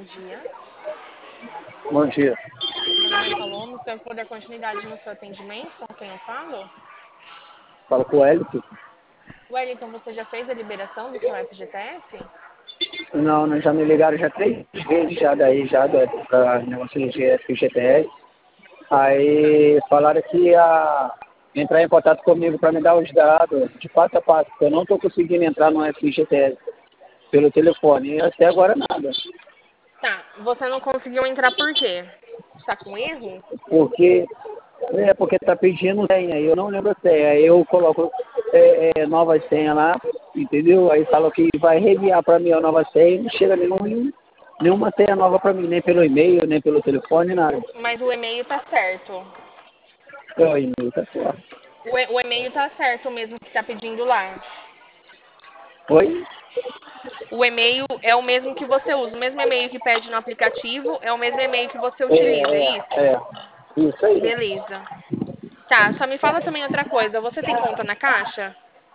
dia. Bom dia. Meu nome é Paloma, espero poder dar continuidade no seu atendimento. Com quem eu falo? Fala com o Hélio. Wellington, você já fez a liberação do seu FGTS? Não, já me ligaram já 3 vezes já daí, já para negócio de FGTS. Aí falaram que ia entrar em contato comigo para me dar os dados de passo a passo, porque eu não estou conseguindo entrar no FGTS pelo telefone. E até agora nada. Tá, você não conseguiu entrar por quê? Está com erro? Porque tá pedindo senha, aí eu não lembro a senha. Aí eu coloco novas senhas lá, entendeu? Aí fala que vai reenviar para mim a nova senha e não chega nenhuma senha nova para mim, nem pelo e-mail, nem pelo telefone, nada. Mas o e-mail tá certo. O e-mail tá certo. O e-mail tá certo mesmo que tá pedindo lá. Oi? O e-mail é o mesmo que você usa. O mesmo e-mail que pede no aplicativo é o mesmo e-mail que você utiliza, é isso? Isso aí. Beleza. Tá, só me fala também outra coisa. Você tem conta na Caixa?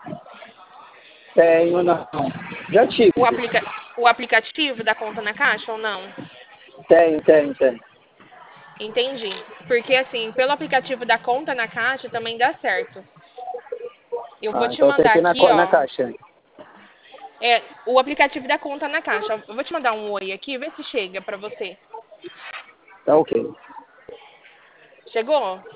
Tenho, não. Já tive. O, aplica... o aplicativo da conta na Caixa ou não? Tenho. Entendi. Porque assim, pelo aplicativo da conta na Caixa também dá certo. Eu vou Ah, te então tem mandar que ir aqui, na ó. caixa. É, o aplicativo da conta na Caixa. Eu vou te mandar um oi aqui, vê se chega pra você. Tá ok. Chegou?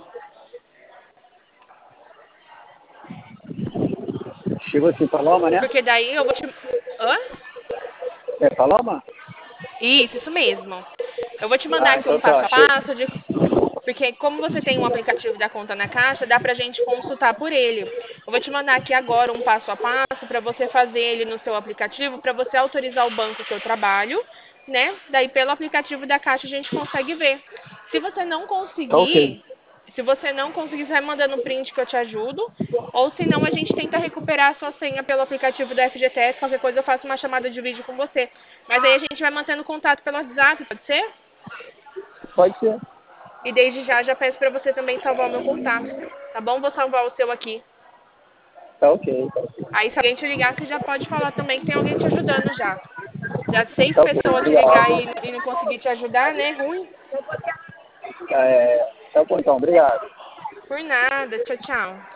Chegou assim, Paloma, né? Porque daí eu vou te. Hã? É Paloma? Isso mesmo. Eu vou te mandar Ah, aqui um então passo tá, a chega. passo de. Porque como você tem um aplicativo da conta na Caixa, dá pra gente consultar por ele. Eu vou te mandar aqui agora um passo a passo para você fazer ele no seu aplicativo, para você autorizar o banco que eu trabalho, né? Daí pelo aplicativo da Caixa a gente consegue ver. Se você não Tá ok. conseguir, se você não conseguir, você vai mandando um print que eu te ajudo. Ou se não, a gente tenta recuperar a sua senha pelo aplicativo da FGTS. Qualquer coisa eu faço uma chamada de vídeo com você. Mas aí a gente vai mantendo contato pelo WhatsApp, pode ser? Pode ser. E desde já peço para você também salvar o meu contato, tá bom? Vou salvar o seu aqui. Tá ok, tá ok. Aí se alguém te ligar, você já pode falar também que tem alguém te ajudando já. Já 6 Tá ok, pessoas te ligar obrigado. e não conseguir te ajudar, né? Ruim. Tá bom então, obrigado. Por nada. Tchau, tchau.